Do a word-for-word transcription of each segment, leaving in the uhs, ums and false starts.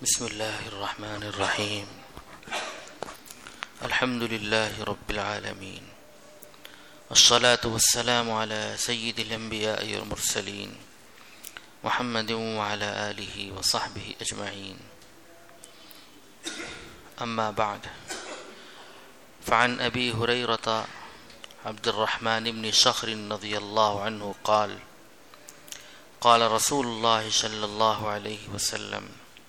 بسم الله الرحمن الرحيم الحمد لله رب العالمين الصلاة والسلام على سيد الأنبياء والمرسلين محمد وعلى آله وصحبه أجمعين أما بعد فعن أبي هريرة عبد الرحمن بن صخر رضي الله عنه قال قال رسول الله صلى الله عليه وسلم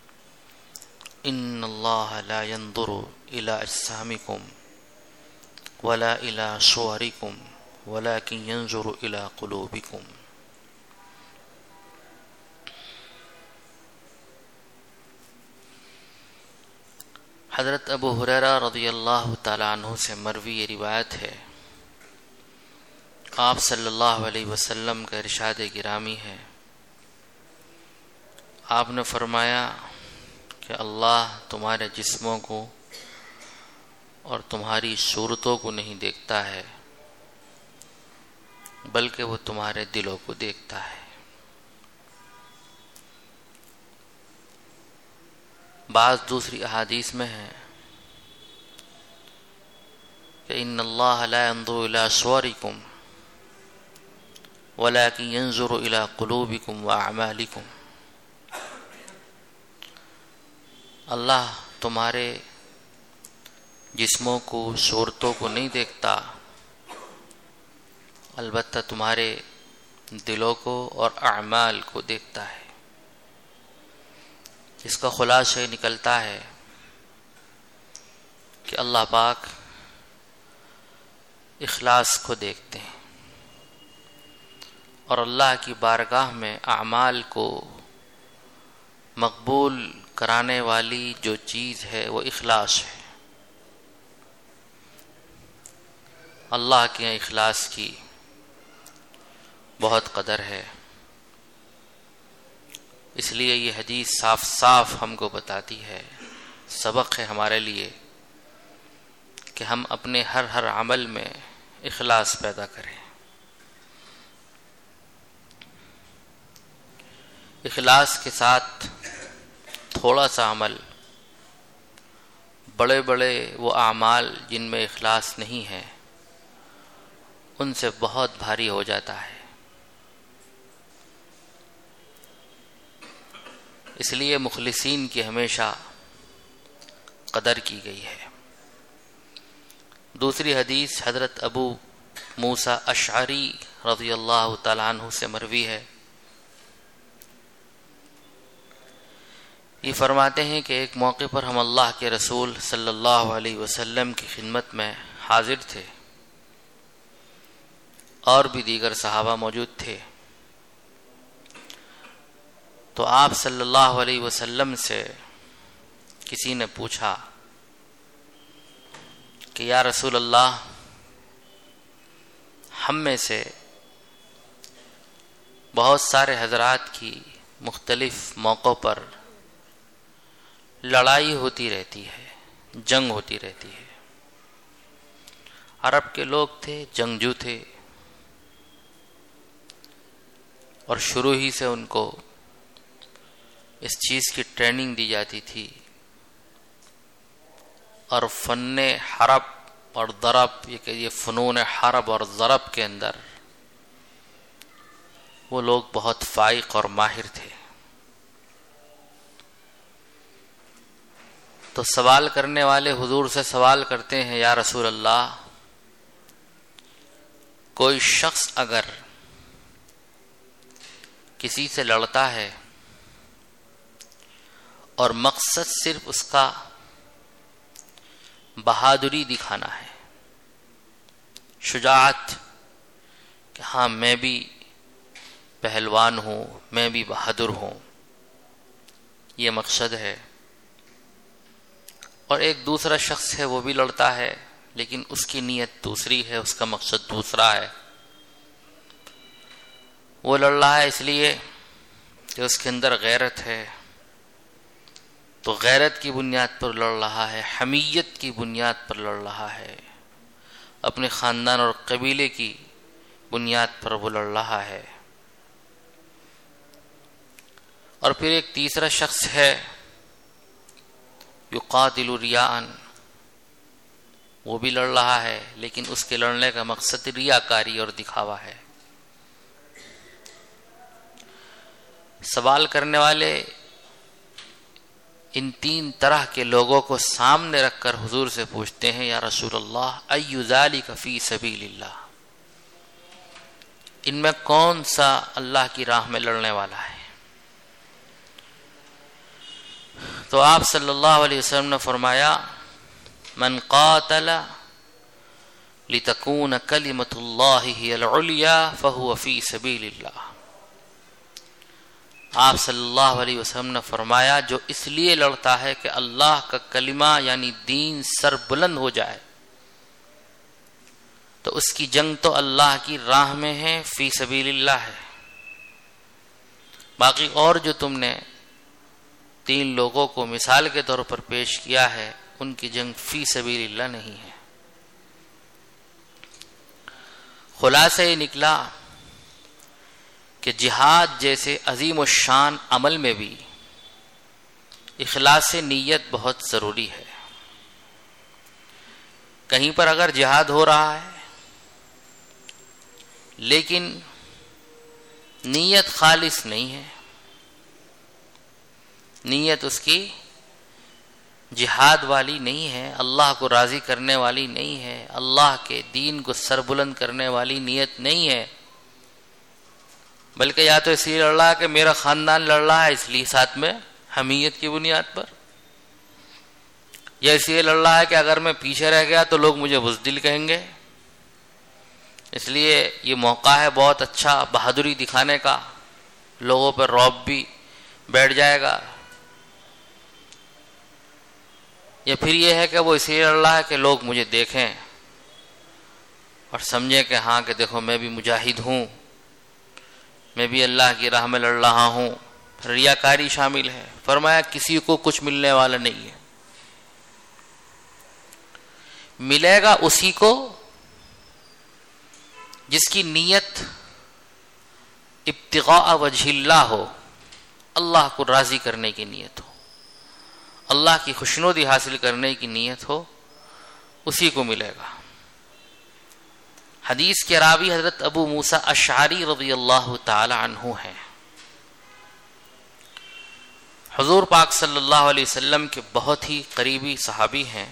إن الله لا ينظر إلى أجسامكم ولا إلى صوركم ولكن ينظر إلى قلوبكم. حضرت ابو ہریرہ رضی اللہ تعالیٰ عنہ سے مروی یہ روایت ہے، آپ صلی اللہ علیہ وسلم کا ارشاد گرامی ہے، آپ نے فرمایا کہ اللہ تمہارے جسموں کو اور تمہاری صورتوں کو نہیں دیکھتا ہے بلکہ وہ تمہارے دلوں کو دیکھتا ہے۔ بعض دوسری احادیث میں ہے کہ ان اللہ لا ينظر الى صورکم ولكن ينظر الى قلوبکم واعمالکم، اللہ تمہارے جسموں کو صورتوں کو نہیں دیکھتا، البتہ تمہارے دلوں کو اور اعمال کو دیکھتا ہے۔ اس کا خلاصہ یہ نکلتا ہے کہ اللہ پاک اخلاص کو دیکھتے ہیں اور اللہ کی بارگاہ میں اعمال کو مقبول کرانے والی جو چیز ہے وہ اخلاص ہے۔ اللہ کے اخلاص کی بہت قدر ہے، اس لیے یہ حدیث صاف صاف ہم کو بتاتی ہے، سبق ہے ہمارے لیے کہ ہم اپنے ہر ہر عمل میں اخلاص پیدا کریں۔ اخلاص کے ساتھ تھوڑا سا عمل، بڑے بڑے وہ اعمال جن میں اخلاص نہیں ہے ان سے بہت بھاری ہو جاتا ہے۔ اس لیے مخلصین کی ہمیشہ قدر کی گئی ہے۔ دوسری حدیث حضرت ابو موسیٰ اشعری رضی اللہ تعالیٰ عنہ سے مروی ہے، یہ فرماتے ہیں کہ ایک موقع پر ہم اللہ کے رسول صلی اللہ علیہ وسلم کی خدمت میں حاضر تھے اور بھی دیگر صحابہ موجود تھے، تو آپ صلی اللہ علیہ وسلم سے کسی نے پوچھا کہ یا رسول اللہ، ہم میں سے بہت سارے حضرات کی مختلف موقعوں پر لڑائی ہوتی رہتی ہے، جنگ ہوتی رہتی ہے۔ عرب کے لوگ تھے، جنگجو تھے، اور شروع ہی سے ان کو اس چیز کی ٹریننگ دی جاتی تھی، اور فن حرب اور ضرب، یہ کہ یہ فنون حرب اور ضرب کے اندر وہ لوگ بہت فائق اور ماہر تھے۔ تو سوال کرنے والے حضور سے سوال کرتے ہیں، یا رسول اللہ، کوئی شخص اگر کسی سے لڑتا ہے اور مقصد صرف اس کا بہادری دکھانا ہے، شجاعت، کہ ہاں میں بھی پہلوان ہوں، میں بھی بہادر ہوں، یہ مقصد ہے، اور ایک دوسرا شخص ہے وہ بھی لڑتا ہے لیکن اس کی نیت دوسری ہے، اس کا مقصد دوسرا ہے، وہ لڑ رہا ہے اس لیے کہ اس کے اندر غیرت ہے، تو غیرت کی بنیاد پر لڑ رہا ہے، حمیت کی بنیاد پر لڑ رہا ہے، اپنے خاندان اور قبیلے کی بنیاد پر وہ لڑ رہا ہے۔ اور پھر ایک تیسرا شخص ہے یقاتل ریاء، وہ بھی لڑ رہا ہے لیکن اس کے لڑنے کا مقصد ریاکاری اور دکھاوا ہے۔ سوال کرنے والے ان تین طرح کے لوگوں کو سامنے رکھ کر حضور سے پوچھتے ہیں، یا رسول اللہ ای ذالک فی سبیل اللہ، ان میں کون سا اللہ کی راہ میں لڑنے والا ہے؟ تو آپ صلی اللہ علیہ وسلم نے فرمایا، من قاتل لتکون کلمۃ اللہ ہی العلیٰ فہو فی سبیل اللہ۔ آپ صلی اللہ علیہ وسلم نے فرمایا، جو اس لیے لڑتا ہے کہ اللہ کا کلمہ یعنی دین سر بلند ہو جائے، تو اس کی جنگ تو اللہ کی راہ میں ہے، فی سبیل اللہ ہے۔ باقی اور جو تم نے تین لوگوں کو مثال کے طور پر پیش کیا ہے، ان کی جنگ فی سبیل اللہ نہیں ہے۔ خلاصہ یہ نکلا کہ جہاد جیسے عظیم الشان عمل میں بھی اخلاص نیت بہت ضروری ہے۔ کہیں پر اگر جہاد ہو رہا ہے لیکن نیت خالص نہیں ہے، نیت اس کی جہاد والی نہیں ہے، اللہ کو راضی کرنے والی نہیں ہے، اللہ کے دین کو سربلند کرنے والی نیت نہیں ہے، بلکہ یا تو اس لیے لڑ رہا ہے کہ میرا خاندان لڑ رہا ہے اس لیے ساتھ میں حمیت کی بنیاد پر، یا اس لیے لڑ رہا ہے کہ اگر میں پیچھے رہ گیا تو لوگ مجھے بزدل کہیں گے، اس لیے یہ موقع ہے بہت اچھا بہادری دکھانے کا، لوگوں پر رعب بھی بیٹھ جائے گا، یا پھر یہ ہے کہ وہ اس لیے لڑ رہا ہے کہ لوگ مجھے دیکھیں اور سمجھیں کہ ہاں کہ دیکھو میں بھی مجاہد ہوں، میں بھی اللہ کی راہ میں لڑ رہا ہوں، ریاکاری شامل ہے۔ فرمایا کسی کو کچھ ملنے والا نہیں ہے، ملے گا اسی کو جس کی نیت ابتغاء وجہ اللہ ہو، اللہ کو راضی کرنے کی نیت ہو، اللہ کی خوشنودی حاصل کرنے کی نیت ہو، اسی کو ملے گا۔ حدیث کے راوی حضرت ابو موسیٰ اشعری رضی اللہ تعالی عنہ ہیں۔ حضور پاک صلی اللہ علیہ وسلم کے بہت ہی قریبی صحابی ہیں،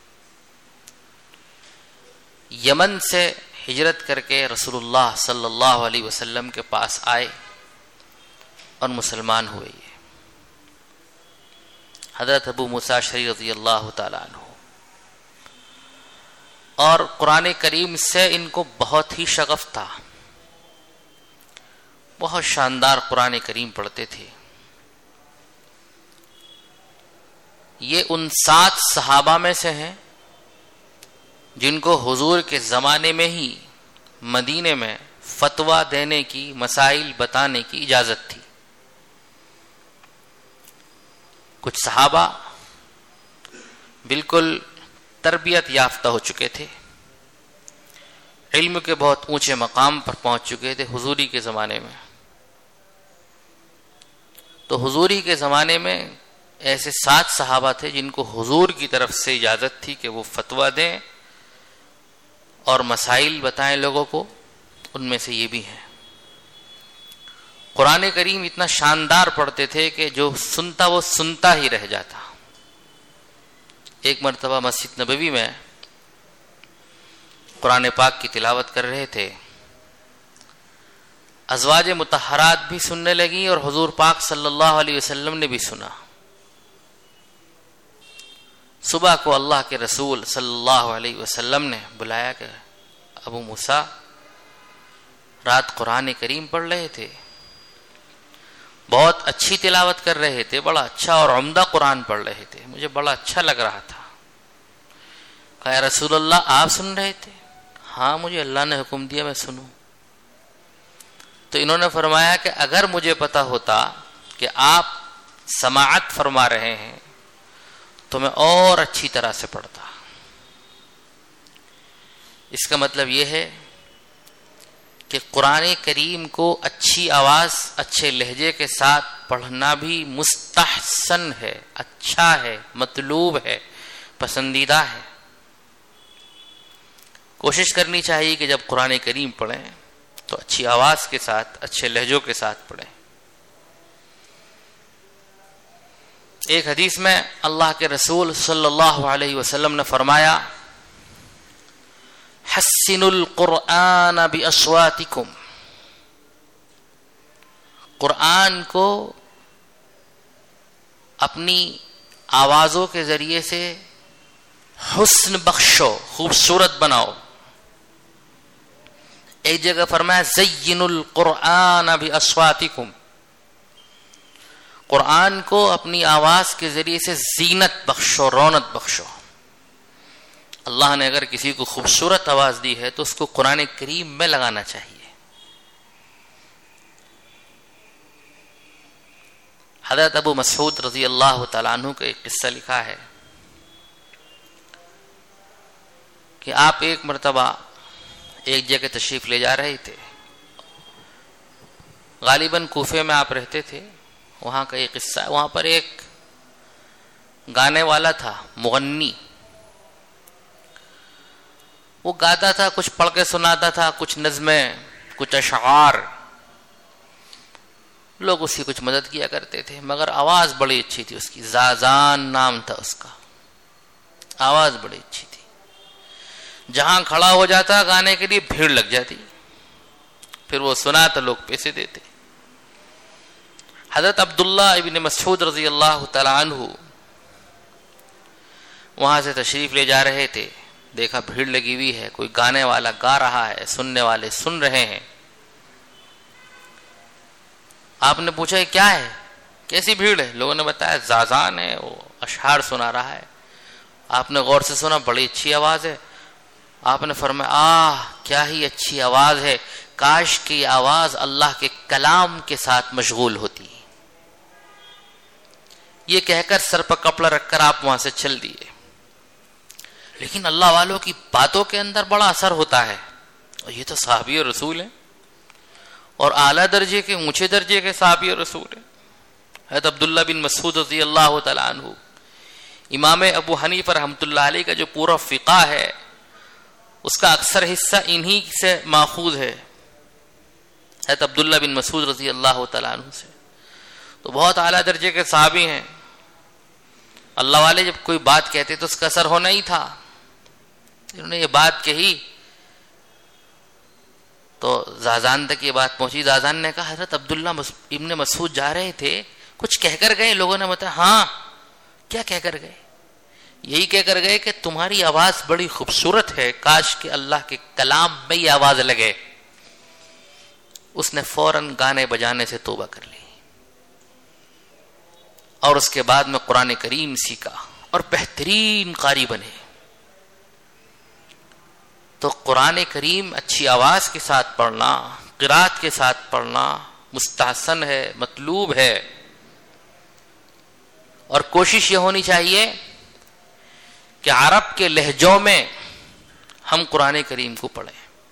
یمن سے ہجرت کر کے رسول اللہ صلی اللہ علیہ وسلم کے پاس آئے اور مسلمان ہوئے۔ یہ حضرت ابو موسیٰ اشعری رضی اللہ تعالی عنہ، اور قرآن کریم سے ان کو بہت ہی شغف تھا، بہت شاندار قرآن کریم پڑھتے تھے۔ یہ ان سات صحابہ میں سے ہیں جن کو حضور کے زمانے میں ہی مدینے میں فتویٰ دینے کی، مسائل بتانے کی اجازت تھی۔ کچھ صحابہ بالکل تربیت یافتہ ہو چکے تھے، علم کے بہت اونچے مقام پر پہنچ چکے تھے حضوری کے زمانے میں۔ تو حضوری کے زمانے میں ایسے سات صحابہ تھے جن کو حضور کی طرف سے اجازت تھی کہ وہ فتویٰ دیں اور مسائل بتائیں لوگوں کو، ان میں سے یہ بھی ہیں۔ قرآن کریم اتنا شاندار پڑھتے تھے کہ جو سنتا وہ سنتا ہی رہ جاتا۔ ایک مرتبہ مسجد نبوی میں قرآن پاک کی تلاوت کر رہے تھے، ازواج مطہرات بھی سننے لگیں اور حضور پاک صلی اللہ علیہ وسلم نے بھی سنا۔ صبح کو اللہ کے رسول صلی اللہ علیہ وسلم نے بلایا کہ ابو موسیٰ رات قرآن کریم پڑھ رہے تھے، بہت اچھی تلاوت کر رہے تھے، بڑا اچھا اور عمدہ قرآن پڑھ رہے تھے، مجھے بڑا اچھا لگ رہا تھا۔ کہا یا رسول اللہ آپ سن رہے تھے؟ ہاں مجھے اللہ نے حکم دیا میں سنوں۔ تو انہوں نے فرمایا کہ اگر مجھے پتا ہوتا کہ آپ سماعت فرما رہے ہیں تو میں اور اچھی طرح سے پڑھتا۔ اس کا مطلب یہ ہے کہ قرآن کریم کو اچھی آواز، اچھے لہجے کے ساتھ پڑھنا بھی مستحسن ہے، اچھا ہے، مطلوب ہے، پسندیدہ ہے۔ کوشش کرنی چاہیے کہ جب قرآن کریم پڑھیں تو اچھی آواز کے ساتھ، اچھے لہجوں کے ساتھ پڑھیں۔ ایک حدیث میں اللہ کے رسول صلی اللہ علیہ وسلم نے فرمایا، حسنوا القرآن باصواتکم، قرآن کو اپنی آوازوں کے ذریعے سے حسن بخشو، خوبصورت بناؤ۔ ایک جگہ فرمایا زینوا القرآن باصواتکم، قرآن کو اپنی آواز کے ذریعے سے زینت بخشو، رونق بخشو۔ اللہ نے اگر کسی کو خوبصورت آواز دی ہے تو اس کو قرآن کریم میں لگانا چاہیے۔ حضرت ابو مسعود رضی اللہ تعالیٰ عنہ کا ایک قصہ لکھا ہے کہ آپ ایک مرتبہ ایک جگہ تشریف لے جا رہے تھے، غالباً کوفے میں آپ رہتے تھے، وہاں کا ایک قصہ ہے۔ وہاں پر ایک گانے والا تھا، مغنی، وہ گاتا تھا، کچھ پڑھ کے سناتا تھا، کچھ نظمیں، کچھ اشعار، لوگ اس کی کچھ مدد کیا کرتے تھے، مگر آواز بڑی اچھی تھی اس کی، زازان نام تھا اس کا، آواز بڑی اچھی تھی۔ جہاں کھڑا ہو جاتا گانے کے لیے بھیڑ لگ جاتی، پھر وہ سنا تو لوگ پیسے دیتے۔ حضرت عبداللہ ابن مسعود رضی اللہ تعالی عنہ وہاں سے تشریف لے جا رہے تھے، دیکھا بھیڑ لگی ہوئی ہے، کوئی گانے والا گا رہا ہے، سننے والے سن رہے ہیں۔ آپ نے پوچھا یہ کیا ہے، کیسی بھیڑ ہے؟ لوگوں نے بتایا زازان ہے، وہ اشعار سنا رہا ہے۔ آپ نے غور سے سنا، بڑی اچھی آواز ہے۔ آپ نے فرمایا آہ کیا ہی اچھی آواز ہے، کاش کی آواز اللہ کے کلام کے ساتھ مشغول ہوتی۔ یہ کہہ کر سر پر کپڑا رکھ کر آپ وہاں سے چل دیے۔ لیکن اللہ والوں کی باتوں کے اندر بڑا اثر ہوتا ہے، اور یہ تو صحابی رسول ہیں، اور اعلیٰ درجے کے، اونچے درجے کے صحابی رسول ہیں۔ حضرت عبداللہ بن مسعود رضی اللہ تعالیٰ عنہ، امام ابو حنیفہ رحمۃ اللہ علیہ کا جو پورا فقہ ہے اس کا اکثر حصہ انہی سے ماخوذ ہے، حضرت عبداللہ بن مسعود رضی اللہ تعالیٰ عنہ سے۔ تو بہت اعلیٰ درجے کے صحابی ہیں، اللہ والے جب کوئی بات کہتے تو اس کا اثر ہونا ہی تھا۔ انہوں نے یہ بات کہی تو زازان تک یہ بات پہنچی۔ زازان نے کہا حضرت عبداللہ ابن مسعود جا رہے تھے، کچھ کہہ کر گئے؟ لوگوں نے بتایا ہاں، کیا کہہ کر گئے؟ یہی کہہ کر گئے کہ تمہاری آواز بڑی خوبصورت ہے، کاش کہ اللہ کے کلام میں یہ آواز لگے۔ اس نے فوراً گانے بجانے سے توبہ کر لی، اور اس کے بعد میں قرآن کریم سیکھا اور بہترین قاری بنے۔ تو قرآن کریم اچھی آواز کے ساتھ پڑھنا، قرات کے ساتھ پڑھنا مستحسن ہے، مطلوب ہے، اور کوشش یہ ہونی چاہیے کہ عرب کے لہجوں میں ہم قرآن کریم کو پڑھیں۔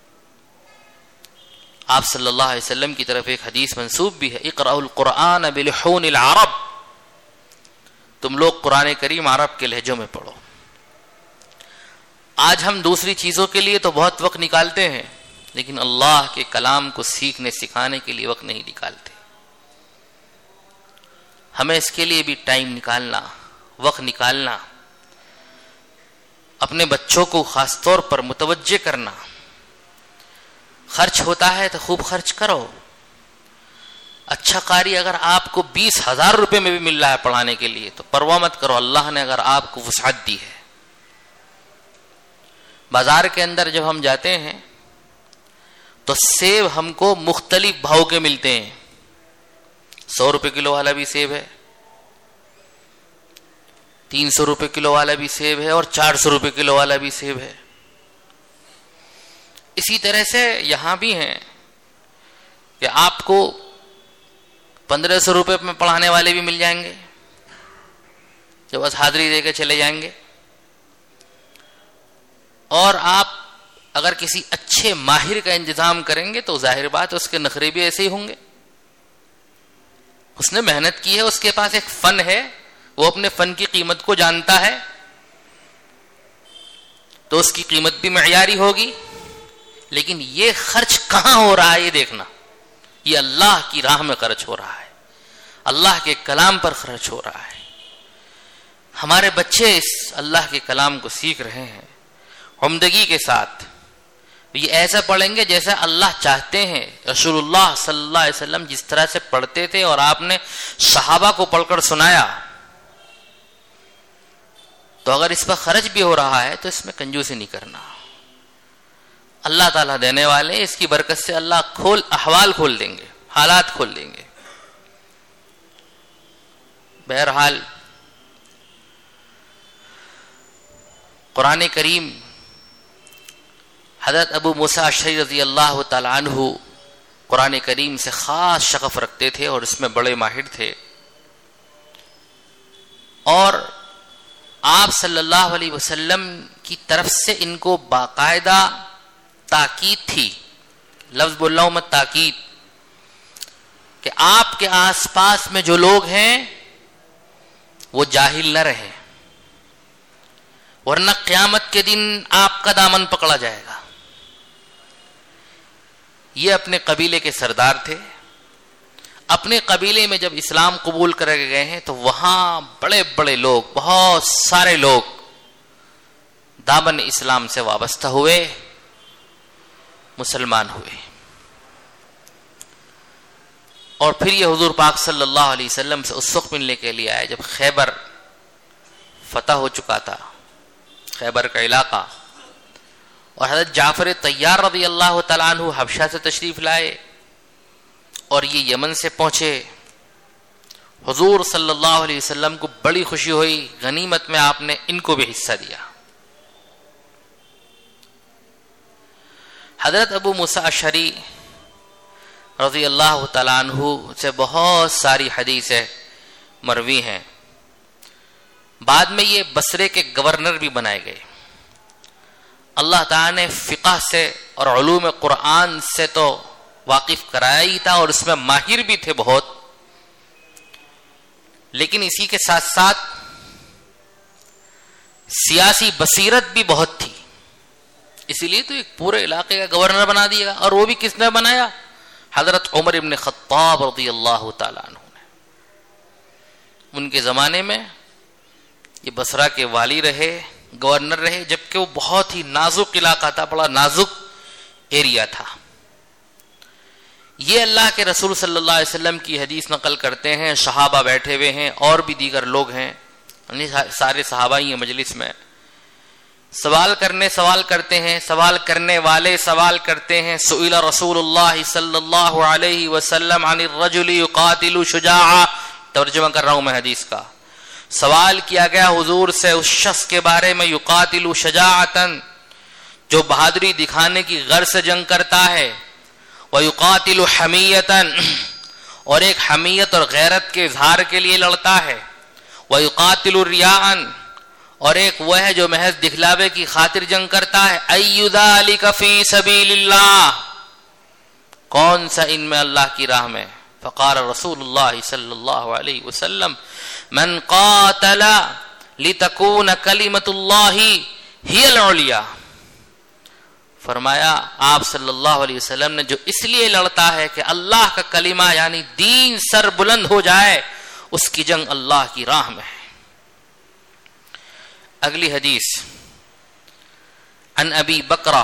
آپ صلی اللہ علیہ وسلم کی طرف ایک حدیث منسوب بھی ہے، اقرأوا القرآن بلحون العرب، تم لوگ قرآن کریم عرب کے لہجوں میں پڑھو۔ آج ہم دوسری چیزوں کے لیے تو بہت وقت نکالتے ہیں، لیکن اللہ کے کلام کو سیکھنے سکھانے کے لیے وقت نہیں نکالتے۔ ہمیں اس کے لیے بھی ٹائم نکالنا، وقت نکالنا، اپنے بچوں کو خاص طور پر متوجہ کرنا۔ خرچ ہوتا ہے تو خوب خرچ کرو۔ اچھا قاری اگر آپ کو بیس ہزار روپے میں بھی مل رہا ہے پڑھانے کے لیے تو پرواہ مت کرو، اللہ نے اگر آپ کو وسعت دی ہے۔ بازار کے اندر جب ہم جاتے ہیں تو سیب ہم کو مختلف بھاؤ کے ملتے ہیں، سو روپے کلو والا بھی سیب ہے، تین سو روپے کلو والا بھی سیب ہے، اور چار سو روپے کلو والا بھی سیب ہے۔ اسی طرح سے یہاں بھی ہیں کہ آپ کو پندرہ سو روپے میں پڑھانے والے بھی مل جائیں گے جو بس حاضری دے کے چلے جائیں گے، اور آپ اگر کسی اچھے ماہر کا انتظام کریں گے تو ظاہر بات اس کے نخرے بھی ایسے ہی ہوں گے۔ اس نے محنت کی ہے, اس کے پاس ایک فن ہے, وہ اپنے فن کی قیمت کو جانتا ہے, تو اس کی قیمت بھی معیاری ہوگی. لیکن یہ خرچ کہاں ہو رہا ہے یہ دیکھنا, یہ اللہ کی راہ میں خرچ ہو رہا ہے, اللہ کے کلام پر خرچ ہو رہا ہے. ہمارے بچے اس اللہ کے کلام کو سیکھ رہے ہیں عمدگی کے ساتھ. یہ ایسا پڑھیں گے جیسا اللہ چاہتے ہیں. رسول اللہ صلی اللہ علیہ وسلم جس طرح سے پڑھتے تھے اور آپ نے صحابہ کو پڑھ کر سنایا, تو اگر اس پر خرچ بھی ہو رہا ہے تو اس میں کنجوسی نہیں کرنا. اللہ تعالیٰ دینے والے, اس کی برکت سے اللہ کھول احوال کھول دیں گے, حالات کھول دیں گے. بہرحال قرآن کریم, حضرت ابو موسیٰ اشعری رضی اللہ تعالیٰ عنہ قرآن کریم سے خاص شغف رکھتے تھے اور اس میں بڑے ماہر تھے, اور آپ صلی اللہ علیہ وسلم کی طرف سے ان کو باقاعدہ تاکید تھی. لفظ بول رہا ہوں میں تاکید, کہ آپ کے آس پاس میں جو لوگ ہیں وہ جاہل نہ رہیں, ورنہ قیامت کے دن آپ کا دامن پکڑا جائے گا. یہ اپنے قبیلے کے سردار تھے. اپنے قبیلے میں جب اسلام قبول کر گئے ہیں تو وہاں بڑے بڑے لوگ, بہت سارے لوگ دامن اسلام سے وابستہ ہوئے, مسلمان ہوئے. اور پھر یہ حضور پاک صلی اللہ علیہ وسلم سے اس وقت ملنے کے لیے آئے جب خیبر فتح ہو چکا تھا, خیبر کا علاقہ. اور حضرت جعفر طیار رضی اللہ تعالیٰ عنہ حبشہ سے تشریف لائے اور یہ یمن سے پہنچے. حضور صلی اللہ علیہ وسلم کو بڑی خوشی ہوئی, غنیمت میں آپ نے ان کو بھی حصہ دیا. حضرت ابو موسیٰ اشعری رضی اللہ تعالیٰ عنہ سے بہت ساری حدیثیں مروی ہیں. بعد میں یہ بصرے کے گورنر بھی بنائے گئے. اللہ تعالیٰ نے فقہ سے اور علوم قرآن سے تو واقف کرایا ہی تھا, اور اس میں ماہر بھی تھے بہت, لیکن اسی کے ساتھ ساتھ سیاسی بصیرت بھی بہت تھی. اسی لیے تو ایک پورے علاقے کا گورنر بنا دیا. اور وہ بھی کس نے بنایا؟ حضرت عمر ابن خطاب رضی اللہ تعالیٰ عنہ نے. ان کے زمانے میں یہ بصرہ کے والی رہے, گورنر رہے, جبکہ وہ بہت ہی نازک علاقہ تھا, بڑا نازک ایریا تھا. یہ اللہ کے رسول صلی اللہ علیہ وسلم کی حدیث نقل کرتے ہیں, صحابہ بیٹھے ہوئے ہیں اور بھی دیگر لوگ ہیں, سارے صحابہ ہی ہیں مجلس میں. سوال کرنے سوال کرتے ہیں, سوال کرنے والے سوال کرتے ہیں. سئل رسول اللہ صلی اللہ علیہ وسلم عن الرجل يقاتل شجاعا, ترجمہ کر رہا ہوں میں حدیث کا. سوال کیا گیا حضور سے اس شخص کے بارے میں, یقاتل شجاعتا, جو بہادری دکھانے کی غرض سے جنگ کرتا ہے, ویقاتل حمیتا, اور ایک حمیت اور غیرت کے اظہار کے لیے لڑتا ہے, ویقاتل ریاء, اور ایک وہ ہے جو محض دکھلاوے کی خاطر جنگ کرتا ہے. ای ذلک فی سبیل اللہ, کون سا ان میں اللہ کی راہ میں؟ فقال رسول اللہ صلی اللہ علیہ وسلم من قاتل لتکون کلمۃ اللہ ہی العلیٰ. فرمایا آپ صلی اللہ علیہ وسلم نے, جو اس لیے لڑتا ہے کہ اللہ کا کلمہ یعنی دین سر بلند ہو جائے, اس کی جنگ اللہ کی راہ میں ہے. اگلی حدیث, عن ابی بکرہ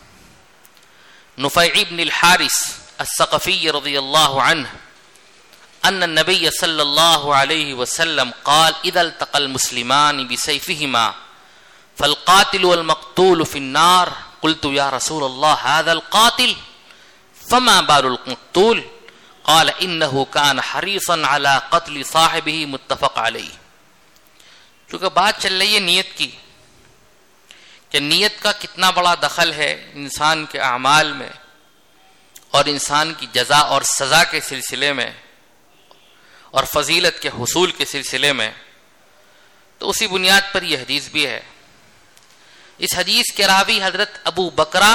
نفیع بن الحارث الثقفی رضی اللہ عنہ ان النبی صلی اللہ علیہ وسلم قال اذا التقى المسلمان بسيفهما فالقاتل والمقتول في النار. قلت يا رسول الله هذا القاتل فما بال المقتول؟ قال انه كان حريصا على قتل صاحبه. متفق علیہ. چونکہ بات چل رہی ہے نیت کی, کہ نیت کا کتنا بڑا دخل ہے انسان کے اعمال میں اور انسان کی جزا اور سزا کے سلسلے میں اور فضیلت کے حصول کے سلسلے میں, تو اسی بنیاد پر یہ حدیث بھی ہے. اس حدیث کے راوی حضرت ابو بکرہ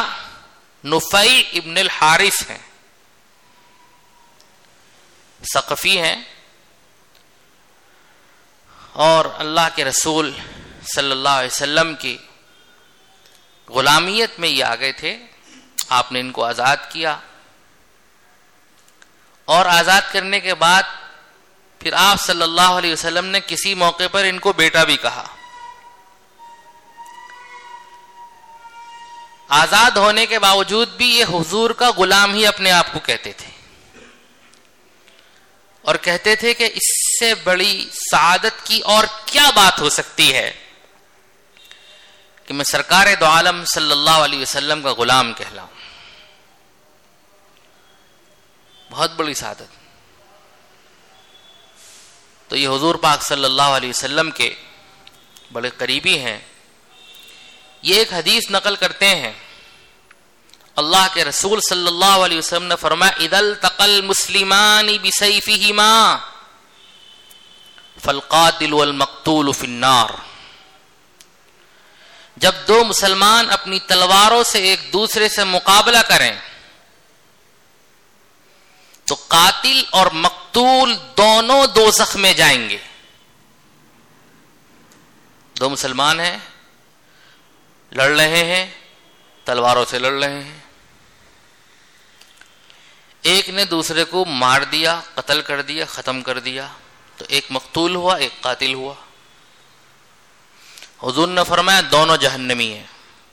نفیع ابن الحارث ہیں, ثقفی ہیں, اور اللہ کے رسول صلی اللہ علیہ وسلم کی غلامیت میں یہ آ گئے تھے. آپ نے ان کو آزاد کیا اور آزاد کرنے کے بعد پھر آپ صلی اللہ علیہ وسلم نے کسی موقع پر ان کو بیٹا بھی کہا. آزاد ہونے کے باوجود بھی یہ حضور کا غلام ہی اپنے آپ کو کہتے تھے اور کہتے تھے کہ اس سے بڑی سعادت کی اور کیا بات ہو سکتی ہے کہ میں سرکار دو عالم صلی اللہ علیہ وسلم کا غلام کہلاؤں. بہت بڑی سعادت. تو یہ حضور پاک صلی اللہ علیہ وسلم کے بڑے قریبی ہیں. یہ ایک حدیث نقل کرتے ہیں, اللہ کے رسول صلی اللہ علیہ وسلم نے فرمایا اذا التقى المسلمان بسيفهما فالقاتل والمقتول في النار. جب دو مسلمان اپنی تلواروں سے ایک دوسرے سے مقابلہ کریں تو قاتل اور مقتول دونوں دوزخ میں جائیں گے. دو مسلمان ہیں, لڑ رہے ہیں, تلواروں سے لڑ رہے ہیں, ایک نے دوسرے کو مار دیا, قتل کر دیا, ختم کر دیا, تو ایک مقتول ہوا, ایک قاتل ہوا. حضور نے فرمایا دونوں جہنمی ہیں.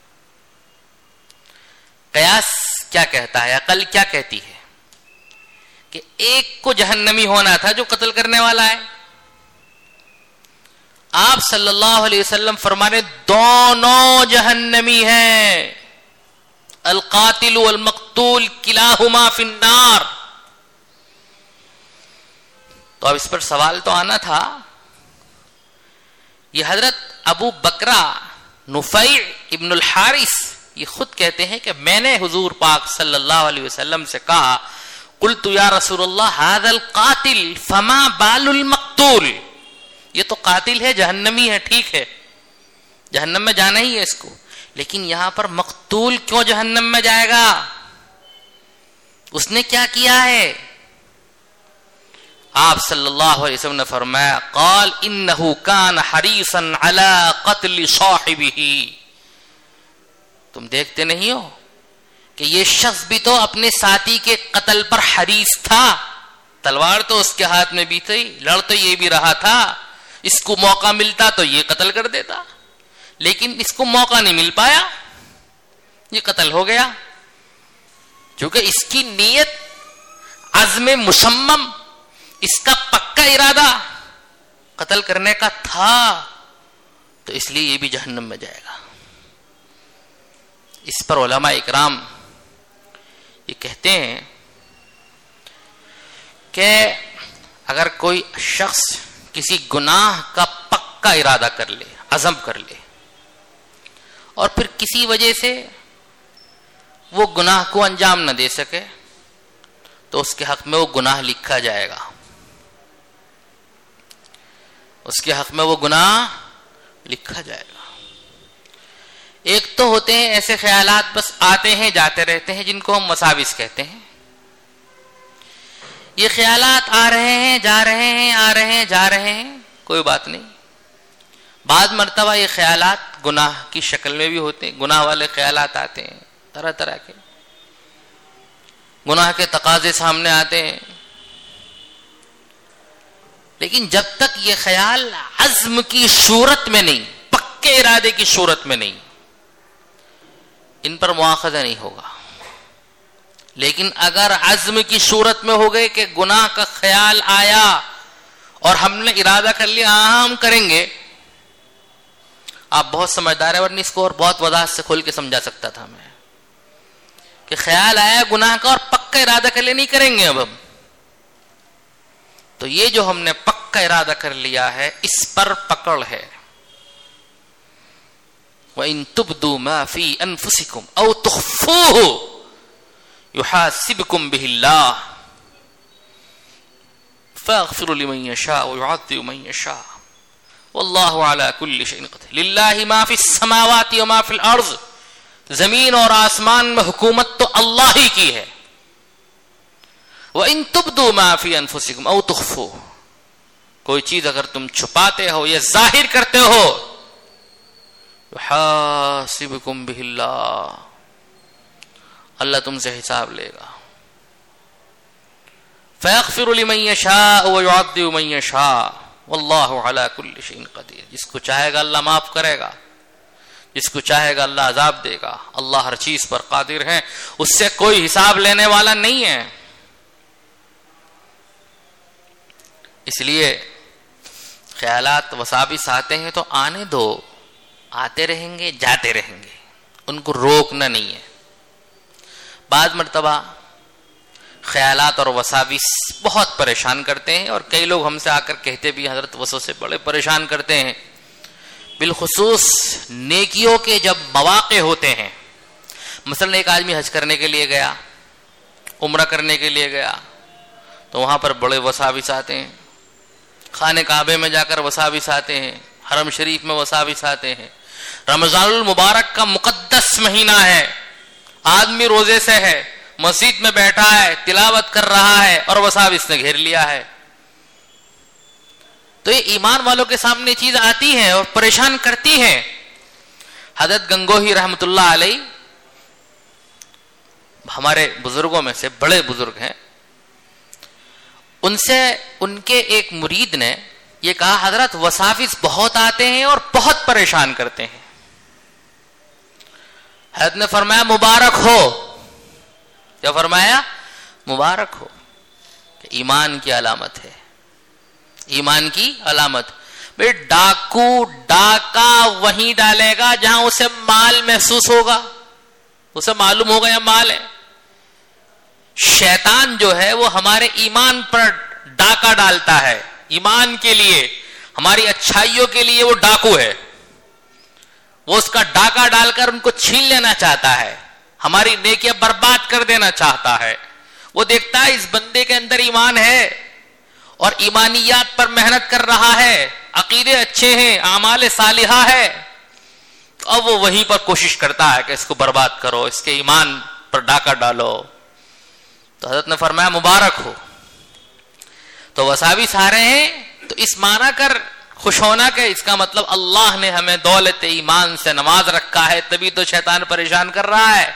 قیاس کیا کہتا ہے, عقل کیا کہتی ہے کہ ایک کو جہنمی ہونا تھا جو قتل کرنے والا ہے. آپ صلی اللہ علیہ وسلم فرمانے دونوں جہنمی ہیں. القاتل والمقتول کلاہما فی النار. تو اب اس پر سوال تو آنا تھا. یہ حضرت ابو بکرہ نفیع ابن الحارث یہ خود کہتے ہیں کہ میں نے حضور پاک صلی اللہ علیہ وسلم سے کہا قلت یا رسول اللہ هذا القاتل فما بال المقتول. یہ تو قاتل ہے, جہنمی ہے, ٹھیک ہے, جہنم میں جانا ہی ہے اس کو, لیکن یہاں پر مقتول کیوں جہنم میں جائے گا؟ اس نے کیا کیا ہے؟ آپ صلی اللہ علیہ وسلم نے فرمایا قال انه كان حريصا على قتل صاحبه. تم دیکھتے نہیں ہو کہ یہ شخص بھی تو اپنے ساتھی کے قتل پر حریص تھا. تلوار تو اس کے ہاتھ میں بھی تھی, لڑ تو یہ بھی رہا تھا, اس کو موقع ملتا تو یہ قتل کر دیتا, لیکن اس کو موقع نہیں مل پایا, یہ قتل ہو گیا. کیونکہ اس کی نیت عزم مصمم, اس کا پکا ارادہ قتل کرنے کا تھا, تو اس لیے یہ بھی جہنم میں جائے گا. اس پر علماء اکرام یہ کہتے ہیں کہ اگر کوئی شخص کسی گناہ کا پکا ارادہ کر لے, عزم کر لے, اور پھر کسی وجہ سے وہ گناہ کو انجام نہ دے سکے, تو اس کے حق میں وہ گناہ لکھا جائے گا. اس کے حق میں وہ گناہ لکھا جائے گا. ایک تو ہوتے ہیں ایسے خیالات بس آتے ہیں جاتے رہتے ہیں, جن کو ہم وساوس کہتے ہیں. یہ خیالات آ رہے ہیں جا رہے ہیں, آ رہے ہیں جا رہے ہیں, کوئی بات نہیں. بعض مرتبہ یہ خیالات گناہ کی شکل میں بھی ہوتے ہیں, گناہ والے خیالات آتے ہیں, طرح طرح کے گناہ کے تقاضے سامنے آتے ہیں. لیکن جب تک یہ خیال عزم کی صورت میں نہیں, پکے ارادے کی صورت میں نہیں, ان پر مواخذہ نہیں ہوگا. لیکن اگر عزم کی صورت میں ہو گئے کہ گناہ کا خیال آیا اور ہم نے ارادہ کر لیا ہاں ہم کریں گے, آپ بہت سمجھدار ہیں, ورنہ اس کو اور بہت وضاحت سے کھول کے سمجھا سکتا تھا میں, کہ خیال آیا گناہ کا اور پکا ارادہ کر لیا نہیں کریں گے اب ہم, تو یہ جو ہم نے پکا ارادہ کر لیا ہے اس پر پکڑ ہے. وَإِن تُبْدُوا مَا فِي أَنفُسِكُمْ أَوْ تُخْفُوهُ يُحَاسِبْكُمْ بِهِ اللَّهُ فَيَغْفِرُ لِمَن يَشَاءُ وَيُعَذِّبُ مَن يَشَاءُ وَاللَّهُ عَلَى كُلِّ شَيْءٍ قَدِيرٌ لِلَّهِ مَا فِي السَّمَاوَاتِ وَمَا فِي الْأَرْضِ. زمین اور آسمان میں حکومت تو اللہ ہی کی ہے. وَإِن تُبْدُوا مَا فِي أَنفُسِكُمْ أَوْ تُخْفُوهُ کوئی چیز اگر تم چھپاتے ہو یا ظاہر کرتے ہو یحاسبکم بہ اللہ، اللہ تم سے حساب لے گا. فیغفر لمن یشاء ویعذب من یشاء واللہ علی کل شیء قدیر. جس کو چاہے گا اللہ معاف کرے گا، جس کو چاہے گا اللہ عذاب دے گا. اللہ ہر چیز پر قادر ہے، اس سے کوئی حساب لینے والا نہیں ہے. اس لیے خیالات وساوس آتے ہیں تو آنے دو، آتے رہیں گے جاتے رہیں گے، ان کو روکنا نہیں ہے. بعض مرتبہ خیالات اور وساوس بہت پریشان کرتے ہیں، اور کئی لوگ ہم سے آ کر کہتے بھی حضرت وسوسے بڑے پریشان کرتے ہیں. بالخصوص نیکیوں کے جب مواقع ہوتے ہیں، مثلا ایک آدمی حج کرنے کے لیے گیا، عمرہ کرنے کے لیے گیا، تو وہاں پر بڑے وساوس آتے ہیں. خانہ کعبے میں جا کر وساوس آتے ہیں، حرم شریف میں وساوس آتے ہیں. رمضان المبارک کا مقدس مہینہ ہے، آدمی روزے سے ہے، مسجد میں بیٹھا ہے، تلاوت کر رہا ہے، اور وساوس نے گھیر لیا ہے. تو یہ ایمان والوں کے سامنے چیز آتی ہے اور پریشان کرتی ہے. حضرت گنگوہی رحمت اللہ علیہ ہمارے بزرگوں میں سے بڑے بزرگ ہیں، ان سے ان کے ایک مرید نے یہ کہا حضرت وساوس بہت آتے ہیں اور بہت پریشان کرتے ہیں. حضرت نے فرمایا مبارک ہو. کیا فرمایا؟ مبارک ہو، کہ ایمان کی علامت ہے، ایمان کی علامت. بھئی ڈاکو ڈاکا وہیں ڈالے گا جہاں اسے مال محسوس ہوگا، اسے معلوم ہوگا یہ مال ہے. شیطان جو ہے وہ ہمارے ایمان پر ڈاکا ڈالتا ہے، ایمان کے لیے، ہماری اچھائیوں کے لیے وہ ڈاکو ہے. وہ اس کا ڈاکا ڈال کر ان کو چھین لینا چاہتا ہے، ہماری نیکیاں برباد کر دینا چاہتا ہے. وہ دیکھتا ہے اس بندے کے اندر ایمان ہے اور ایمانیات پر محنت کر رہا ہے، عقیدے اچھے ہیں، اعمال صالحہ ہے، تو اب وہ وہیں پر کوشش کرتا ہے کہ اس کو برباد کرو، اس کے ایمان پر ڈاکا ڈالو. تو حضرت نے فرمایا مبارک ہو. تو وساوس آ رہے ہیں تو اس معنی کر خوش ہونا کہ اس کا مطلب اللہ نے ہمیں دولت ایمان سے نواز رکھا ہے، تبھی تو شیطان پریشان کر رہا ہے.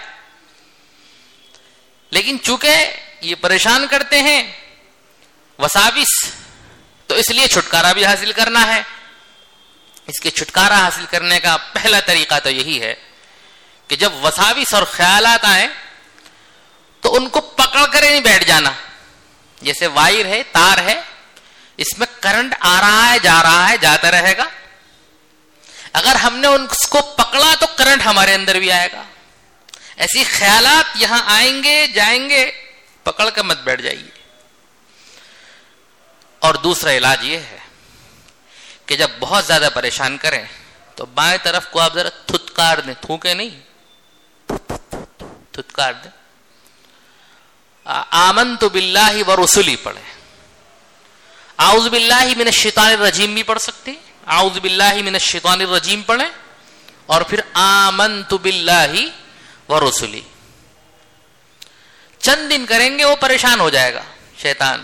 لیکن چونکہ یہ پریشان کرتے ہیں وساوس، تو اس لیے چھٹکارا بھی حاصل کرنا ہے. اس کے چھٹکارا حاصل کرنے کا پہلا طریقہ تو یہی ہے کہ جب وساوس اور خیالات آئیں تو ان کو پکڑ کر نہیں بیٹھ جانا. جیسے وائر ہے، تار ہے، اس میں کرنٹ آ رہا ہے، جا رہا ہے، جاتا رہے گا. اگر ہم نے اس کو پکڑا تو کرنٹ ہمارے اندر بھی آئے گا. ایسی خیالات یہاں آئیں گے جائیں گے، پکڑ کر مت بیٹھ جائیے. اور دوسرا علاج یہ ہے کہ جب بہت زیادہ پریشان کریں تو بائیں طرف کو آپ ذرا تھتکار دیں، تھوکے نہیں، تھتکار دیں. آمنت باللہ ورسلی پڑھیں. اعوذ باللہ من الشیطان الرجیم بھی پڑھ سکتے ہیں، اعوذ باللہ من الشیطان الرجیم پڑھیں، اور پھر آمنت باللہ ورسلی. چند دن کریں گے وہ پریشان ہو جائے گا شیطان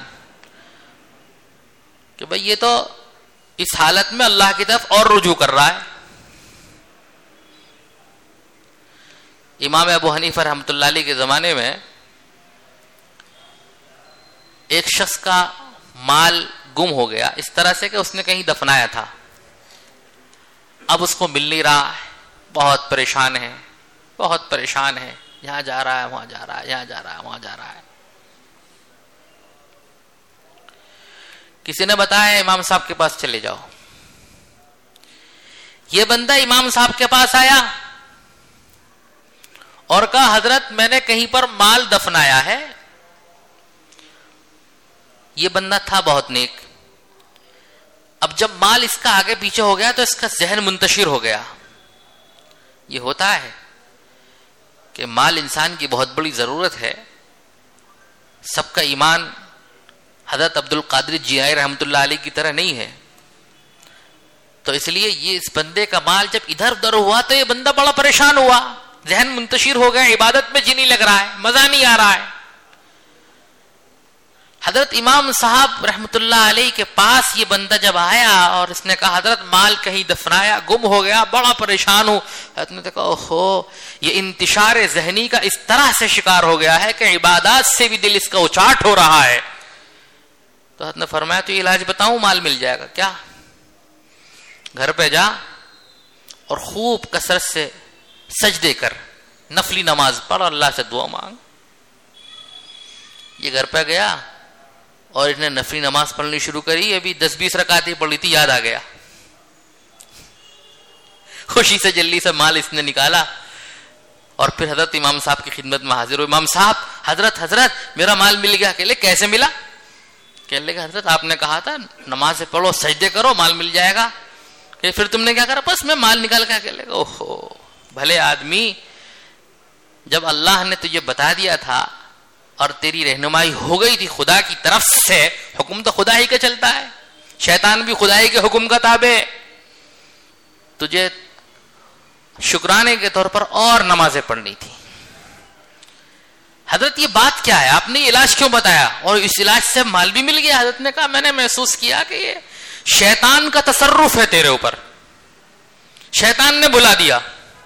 کہ بھئی یہ تو اس حالت میں اللہ کی طرف اور رجوع کر رہا ہے. امام ابو حنیفہ رحمۃ اللہ علیہ کے زمانے میں ایک شخص کا مال گم ہو گیا، اس طرح سے کہ اس نے کہیں دفنایا تھا. اب اس کو مل نہیں رہا ہے، بہت پریشان ہے، بہت پریشان ہے، یہاں جا رہا ہے، وہاں جا رہا ہے، یہاں جا رہا ہے، وہاں جا رہا ہے. کسی نے بتایا امام صاحب کے پاس چلے جاؤ. یہ بندہ امام صاحب کے پاس آیا اور کہا حضرت میں نے کہیں پر مال دفنایا ہے. یہ بندہ تھا بہت نیک. اب جب مال اس کا آگے پیچھے ہو گیا تو اس کا ذہن منتشر ہو گیا. یہ ہوتا ہے کہ مال انسان کی بہت بڑی ضرورت ہے. سب کا ایمان حضرت عبد القادر جیلانی رحمۃ اللہ علیہ کی طرح نہیں ہے. تو اس لیے یہ اس بندے کا مال جب ادھر ادھر ہوا تو یہ بندہ بڑا پریشان ہوا، ذہن منتشر ہو گیا، عبادت میں جی نہیں لگ رہا ہے، مزہ نہیں آ رہا ہے. حضرت امام صاحب رحمت اللہ علیہ کے پاس یہ بندہ جب آیا اور اس نے کہا حضرت مال کہیں دفنایا گم ہو گیا, بڑا پریشان ہوں. حضرت نے کہا اوہو یہ انتشار ذہنی کا اس طرح سے شکار ہو گیا ہے کہ عبادات سے بھی دل اس کا اچاٹ ہو رہا ہے. تو حضرت نے فرمایا تو یہ علاج بتاؤں, مال مل جائے گا. کیا؟ گھر پہ جا اور خوب کثرت سے سجدے کر, نفلی نماز پڑھ, اللہ سے دعا مانگ. یہ گھر پہ گیا اور اس نے نفلی نماز پڑھنی شروع کری. ابھی دس بیس رکعت ہی پڑھی تھی, یاد آ گیا. خوشی سے جلدی سے مال اس نے نکالا اور پھر حضرت امام صاحب کی خدمت میں حاضر ہو. امام صاحب حضرت حضرت میرا مال مل گیا. کہ لے کیسے ملا؟ کہنے لگا حضرت آپ نے کہا تھا نماز سے پڑھو سجدے کرو مال مل جائے گا. کہ پھر تم نے کیا کرا؟ بس میں مال نکال کے. کہنے لگا اوہو بھلے آدمی, جب اللہ نے تجھے بتا دیا تھا اور تیری رہنمائی ہو گئی تھی خدا کی طرف سے, حکم تو خدا ہی کا چلتا ہے, شیطان بھی خدا ہی کے حکم کا تابع, تجھے شکرانے کے طور پر اور نمازیں پڑھنی تھی. حضرت یہ بات کیا ہے, آپ نے یہ علاج کیوں بتایا؟ اور اس علاج سے مال بھی مل گیا. حضرت نے کہا میں نے محسوس کیا کہ یہ شیطان کا تصرف ہے تیرے اوپر, شیطان نے بلا دیا,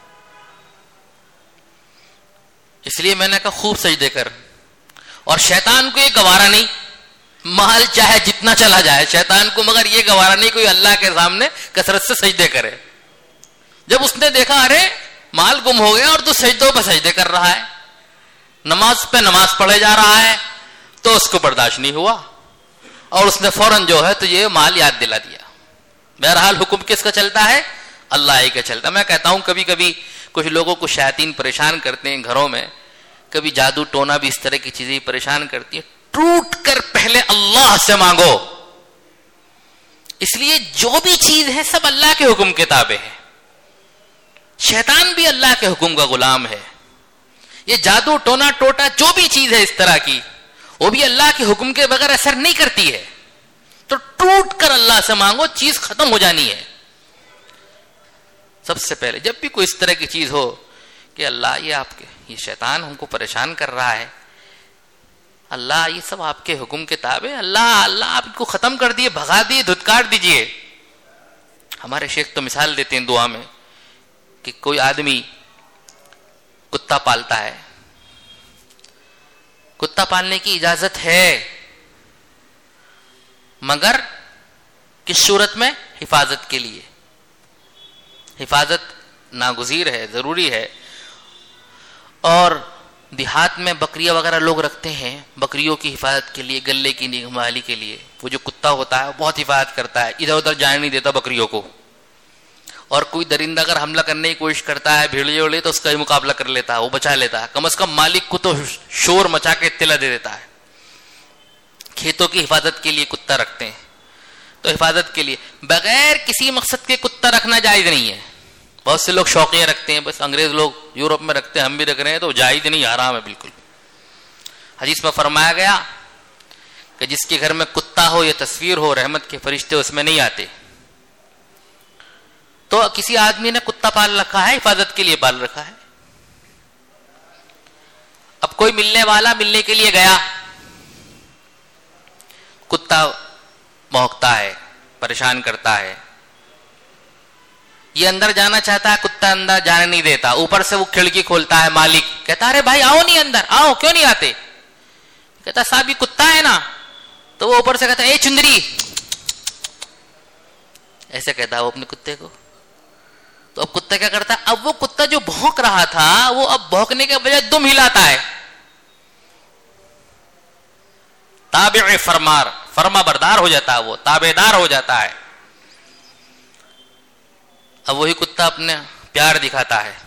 اس لیے میں نے کہا خوب سجدے کر. اور شیطان کو یہ گوارا نہیں, مال چاہے جتنا چلا جائے شیطان کو, مگر یہ گوارا نہیں کوئی اللہ کے سامنے کثرت سے سجدے کرے. جب اس نے دیکھا ارے مال گم ہو گیا اور تو سجدوں پہ سجدے کر رہا ہے, نماز پہ نماز پڑھے جا رہا ہے, تو اس کو برداشت نہیں ہوا اور اس نے فوراً جو ہے تو یہ مال یاد دلا دیا. بہرحال حکم کس کا چلتا ہے؟ اللہ ہی کا چلتا ہے. میں کہتا ہوں کبھی کبھی کچھ لوگوں کو شیاطین پریشان کرتے ہیں گھروں میں, کبھی جادو ٹونا بھی اس طرح کی چیزیں پریشان کرتی ہیں. ٹوٹ کر پہلے اللہ سے مانگو, اس لیے جو بھی چیز ہے سب اللہ کے حکم کے تابع ہے. شیطان بھی اللہ کے حکم کا غلام ہے. یہ جادو ٹونا ٹوٹا جو بھی چیز ہے اس طرح کی, وہ بھی اللہ کے حکم کے بغیر اثر نہیں کرتی ہے. تو ٹوٹ کر اللہ سے مانگو, چیز ختم ہو جانی ہے. سب سے پہلے جب بھی کوئی اس طرح کی چیز ہو کہ اللہ یہ آپ کے یہ شیطان ہم کو پریشان کر رہا ہے, اللہ یہ سب آپ کے حکم کے تابع, اللہ اللہ آپ کو ختم کر دیے, بھگا دیے, دھتکار دیجئے. ہمارے شیخ تو مثال دیتے ہیں دعا میں کہ کوئی آدمی کتا پالتا ہے, کتا پالنے کی اجازت ہے مگر کس صورت میں؟ حفاظت کے لیے. حفاظت ناگزیر ہے, ضروری ہے. اور دیہات میں بکریاں وغیرہ لوگ رکھتے ہیں بکریوں کی حفاظت کے لیے, گلے کی نگہبانی کے لیے. وہ جو کتا ہوتا ہے وہ بہت حفاظت کرتا ہے, ادھر ادھر جانے نہیں دیتا بکریوں کو. اور کوئی درندہ اگر حملہ کرنے کی کوشش کرتا ہے بھیڑیے وڑیے تو اس کا ہی مقابلہ کر لیتا ہے, وہ بچا لیتا ہے. کم از کم مالک کو تو شور مچا کے اطلاع دے دیتا ہے. کھیتوں کی حفاظت کے لیے کتا رکھتے ہیں, تو حفاظت کے لیے بغیر کسی مقصد کے کتا رکھنا جائز نہیں ہے. بہت سے لوگ شوقیہ رکھتے ہیں, بس انگریز لوگ یورپ میں رکھتے ہیں, ہم بھی رکھ رہے ہیں, تو جائز نہیں, حرام ہے بالکل. حدیث میں فرمایا گیا کہ جس کے گھر میں کتا ہو یا تصویر ہو, رحمت کے فرشتے اس میں نہیں آتے. تو کسی آدمی نے کتا پال رکھا ہے, حفاظت کے لیے پال رکھا ہے. اب کوئی ملنے والا ملنے کے لیے گیا, کتا بھونکتا ہے, پریشان کرتا ہے. یہ اندر جانا چاہتا ہے, کتا اندر جانے نہیں دیتا. اوپر سے وہ کھڑکی کھولتا ہے, مالک کہتا ارے بھائی آؤ نہیں اندر, آؤ, کیوں نہیں آتے؟ کہتا صاحب یہ کتا ہے نا. تو وہ اوپر سے کہتا اے چندری, ایسے کہتا وہ اپنے کتے کو. تو اب کتا کیا کرتا ہے؟ اب وہ کتا جو بھونک رہا تھا وہ اب بھونکنے کے بجائے دم ہلاتا ہے. تابع فرمار, فرما بردار ہو جاتا ہے, وہ تابع دار ہو جاتا ہے. اب وہی کتا اپنے پیار دکھاتا ہے.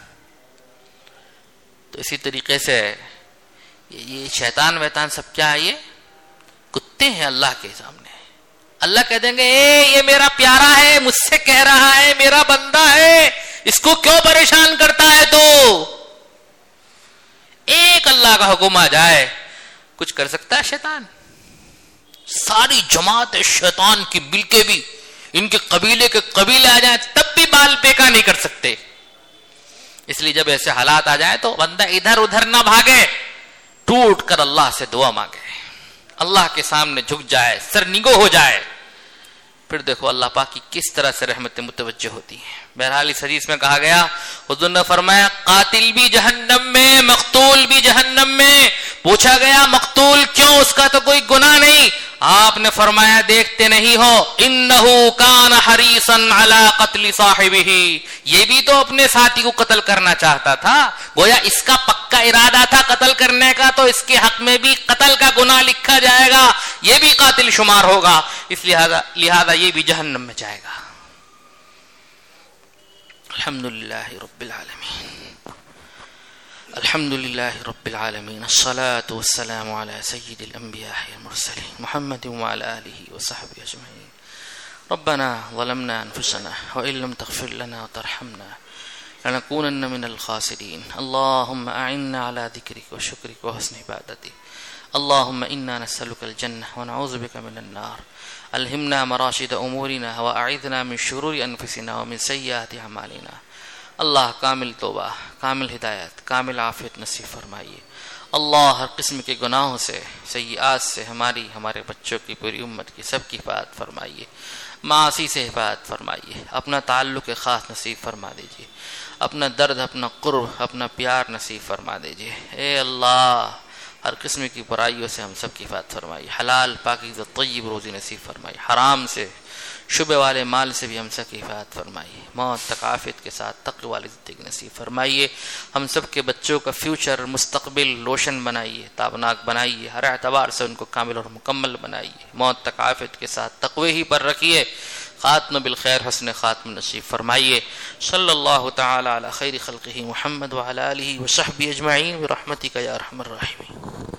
تو اسی طریقے سے یہ شیطان ویتان سب کیا ہے؟ یہ کتے ہیں اللہ کے سامنے. اللہ کہہ دیں گے اے یہ میرا پیارا ہے, مجھ سے کہہ رہا ہے, میرا بندہ ہے, اس کو کیوں پریشان کرتا ہے؟ تو ایک اللہ کا حکم آ جائے, کچھ کر سکتا ہے شیطان؟ ساری جماعت شیطان کی مل کے بھی ان کے قبیلے کے قبیلے آ جائیں تب بھی بال پیکا نہیں کر سکتے. اس لیے جب ایسے حالات آ جائیں تو بندہ ادھر ادھر نہ بھاگے, ٹوٹ کر اللہ سے دعا مانگے, اللہ کے سامنے جھک جائے, سرنگو ہو جائے, پھر دیکھو اللہ پاک کی کس طرح سے رحمتیں متوجہ ہوتی ہیں. بہرحال اس حدیث میں کہا گیا, حضور نے فرمایا قاتل بھی جہنم میں, مقتول بھی جہنم میں. پوچھا گیا مقتول کیوں, اس کا تو کوئی گناہ نہیں. آپ نے فرمایا دیکھتے نہیں ہو, انہو کان حریصا علی قتل صاحبہ, یہ بھی تو اپنے ساتھی کو قتل کرنا چاہتا تھا, گویا اس کا پکا ارادہ تھا قتل کرنے کا, تو اس کے حق میں بھی قتل کا گناہ لکھا جائے گا, یہ بھی قاتل شمار ہوگا, اس لہذا لہذا یہ بھی جہنم میں جائے گا. الحمدللہ رب العالمین, الحمدللہ رب العالمین, الصلاة والسلام علی سید الانبیاء والمرسلین محمد وعلی آلہ وصحبہ اجمعین. ربنا ظلمنا انفسنا وان لم تغفر لنا وترحمنا لنكونن من الخاسرین. اللهم اعنا على ذکرک وشکرک وحسن عبادتک. اللهم انا نسألك الجنة ونعوذ بك من النار. الہمنا مراشد امورنا واعذنا من شرور انفسنا ومن سیئات اعمالنا. اللہ کامل توبہ, کامل ہدایت, کامل عافیت نصیب فرمائیے. اللہ ہر قسم کے گناہوں سے, سیئات سے ہماری, ہمارے بچوں کی, پوری امت کی, سب کی حفاظت فرمائیے. معاصی سے حفاظت فرمائیے. اپنا تعلق خاص نصیب فرما دیجیے. اپنا درد, اپنا قرب, اپنا پیار نصیب فرما دیجیے. اے اللہ ہر قسم کی برائیوں سے ہم سب کی حفاظت فرمائیے. حلال پاکیزہ طیب روزی نصیب فرمائیے. حرام سے, شبہ والے مال سے بھی ہم سب کی حفاظت فرمائیے. موت تک عافیت کے ساتھ تقوی والی زندگی نصیب فرمائیے. ہم سب کے بچوں کا فیوچر, مستقبل روشن بنائیے, تابناک بنائیے. ہر اعتبار سے ان کو کامل اور مکمل بنائیے. موت تک عافیت کے ساتھ تقوی ہی پر رکھیے. خاتم بالخیر, حسن خاتم نصیب فرمائیے. صلی اللہ تعالی علی خیر خلقہ محمد وعلی آلہ وصحبہ اجمعین برحمتک یا ارحم الراحمین.